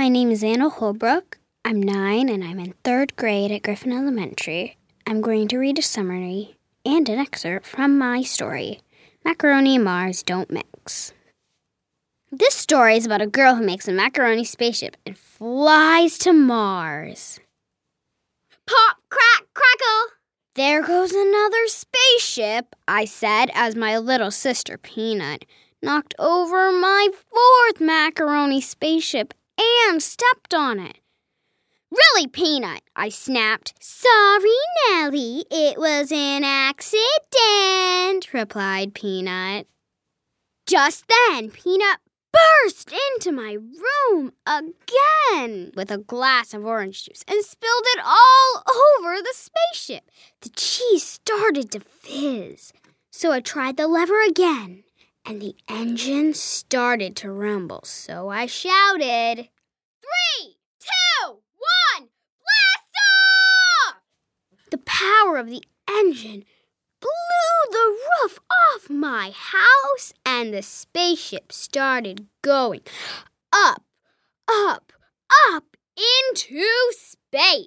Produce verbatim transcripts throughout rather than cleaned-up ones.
my name is Anna Holbrook. I'm nine and I'm in third grade at Griffin Elementary. I'm going to read a summary and an excerpt from my story, Macaroni and Mars Don't Mix. This story is about a girl who makes a macaroni spaceship and flies to Mars. Pop, crack, crackle! There goes another spaceship, I said as my little sister Peanut knocked over my fourth macaroni spaceship and stepped on it. Really, Peanut, I snapped. Sorry, Nellie, it was an accident, replied Peanut. Just then, Peanut burst into my room again with a glass of orange juice and spilled it all over the spaceship. The cheese started to fizz, so I tried the lever again, and the engine started to rumble, so I shouted, Three, two, one, blast off! The power of the engine blew the roof off my house, and the spaceship started going up, up, up into space.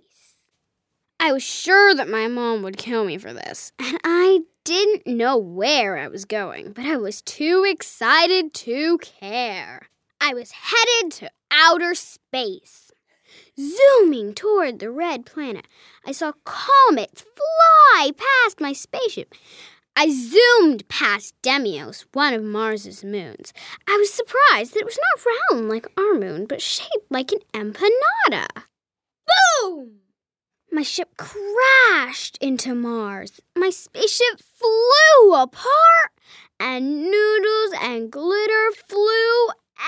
I was sure that my mom would kill me for this, and I didn't know where I was going, but I was too excited to care. I was headed to outer space. Zooming toward the red planet, I saw comets fly past my spaceship. I zoomed past Deimos, one of Mars's moons. I was surprised that it was not round like our moon, but shaped like an empanada. Boom! My ship crashed into Mars. My spaceship flew apart, and noodles and glitter flew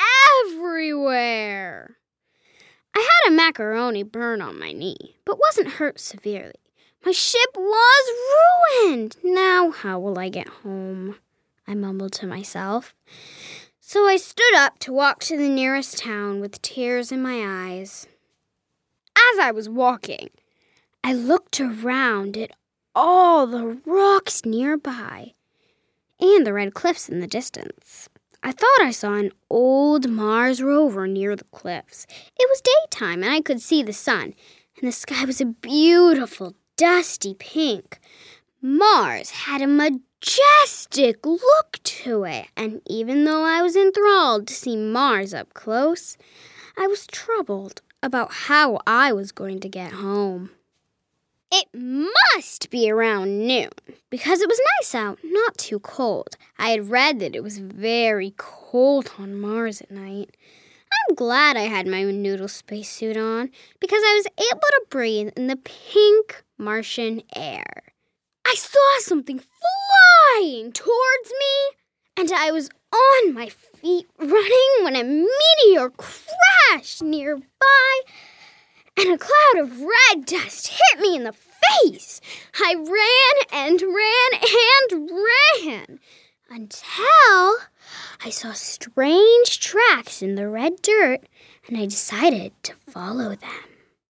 everywhere. I had a macaroni burn on my knee, but wasn't hurt severely. My ship was ruined. Now how will I get home? I mumbled to myself. So I stood up to walk to the nearest town with tears in my eyes. As I was walking, I looked around at all the rocks nearby and the red cliffs in the distance. I thought I saw an old Mars rover near the cliffs. It was daytime, and I could see the sun, and the sky was a beautiful, dusty pink. Mars had a majestic look to it, and even though I was enthralled to see Mars up close, I was troubled about how I was going to get home. It must be around noon, because it was nice out, not too cold. I had read that it was very cold on Mars at night. I'm glad I had my noodle spacesuit on, because I was able to breathe in the pink Martian air. I saw something flying towards me, and I was on my feet running when a meteor crashed nearby, and a cloud of red dust hit me in the face. I ran and ran and ran until I saw strange tracks in the red dirt, and I decided to follow them.